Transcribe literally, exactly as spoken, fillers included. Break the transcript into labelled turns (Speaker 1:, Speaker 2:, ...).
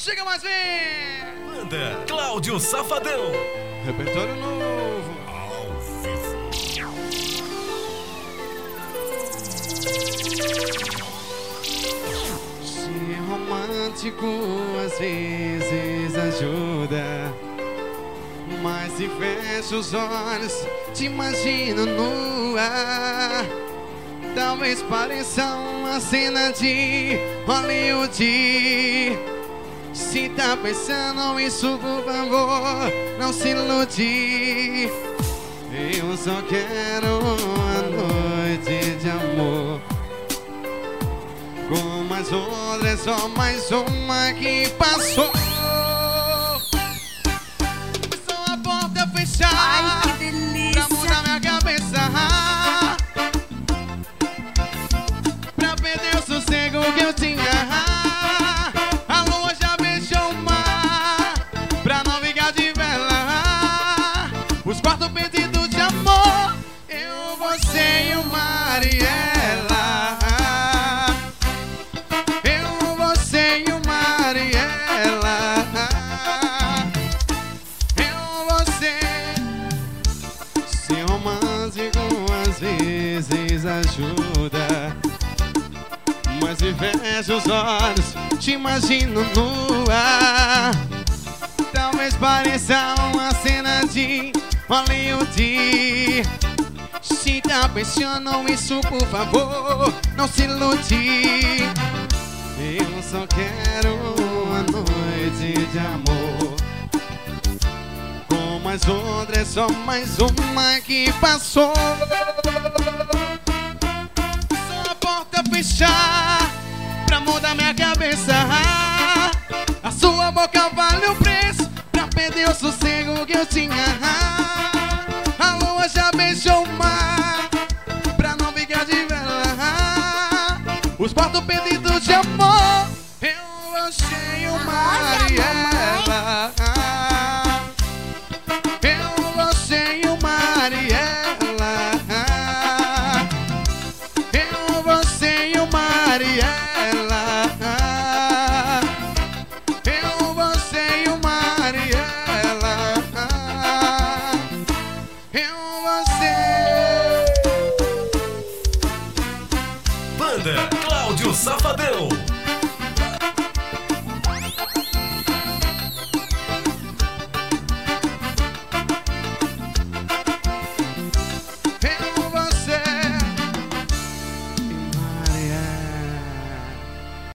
Speaker 1: Chega mais bem!
Speaker 2: Banda Cláudio Safadão.
Speaker 1: Repertório novo.
Speaker 2: Ao vivo.
Speaker 1: Ser romântico às vezes ajuda, mas se fecho os olhos, te imagino nua. Talvez pareça uma cena de Hollywood. Se tá pensando isso, por favor, não se ilude. Eu só quero uma noite de amor. Com mais outra, é só mais uma que passou. Só a porta fechar.
Speaker 3: Ai, que delícia.
Speaker 1: Pra mudar minha cabeça, pra perder o sossego que eu tinha. A lua já beijou o mar, pra não ficar de vela. Os quartos perdidos de amor, eu, você e o Mariela. Eu, você e o Mariela. Eu, você. Ser romântico às vezes ajuda, mas me fecho os olhos, te imagino nua. Talvez pareça uma cena de Hollywood. Se tá pensando isso, por favor, não se ilude. Eu só quero uma noite de amor. Com mais outra, é só mais uma que passou. Só a porta fechar, pra mudar minha cabeça. A sua boca vale o preço, pra perder o sossego que eu tinha.